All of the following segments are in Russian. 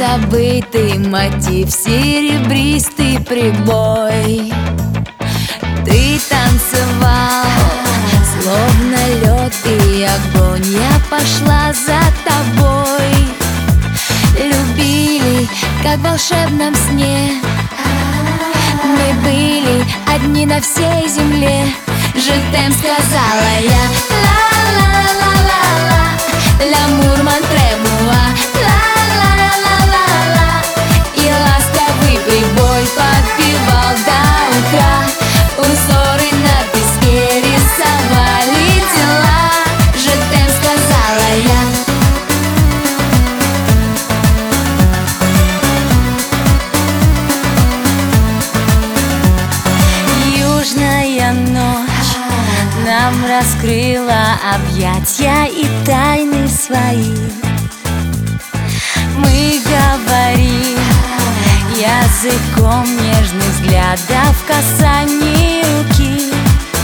забытый мотив, серебристый прибой. Ты танцевал, словно лед и огонь, я пошла за тобой. Любили, как в волшебном сне, мы были одни на всей земле. Je t'aime, сказала я. Ла-ла-ла-ла-ла, l'amour m'entraîne-moi. Ла-ла-ла-ла-ла, и ласковый прибой подпевал до утра. Узоры на песке рисовали тела. Je t'aime, сказала я. Южная ночь нам раскрыла объятья и тайны свои. Мы говорим языком нежных взглядов, касаний руки.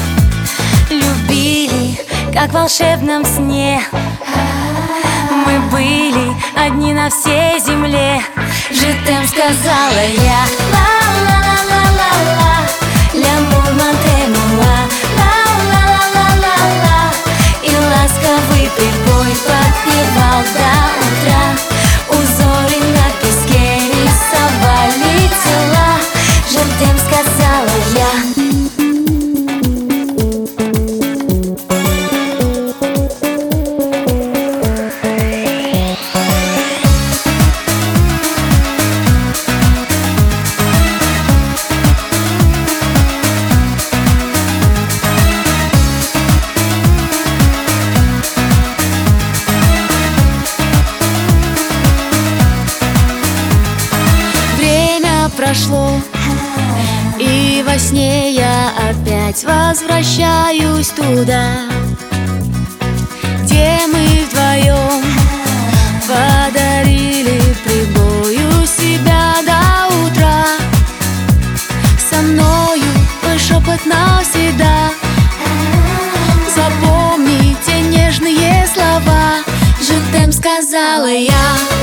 Любили, как в волшебном сне, мы были одни на всей земле. Je t'aime, сказала я. Ла-ла-ла-ла-ла, l'amour m'entraîne-moi. Ла-ла-ла-ла-ла, и ласковый прибой подпевал до утра. Узоры на песке рисовали тела. Je t'aime, сказала я. Прошло, и во сне я опять возвращаюсь туда, где мы вдвоем подарили прибою себя до утра. Со мною твой шепот навсегда. Запомни те нежные слова. Je t'aime, сказала я.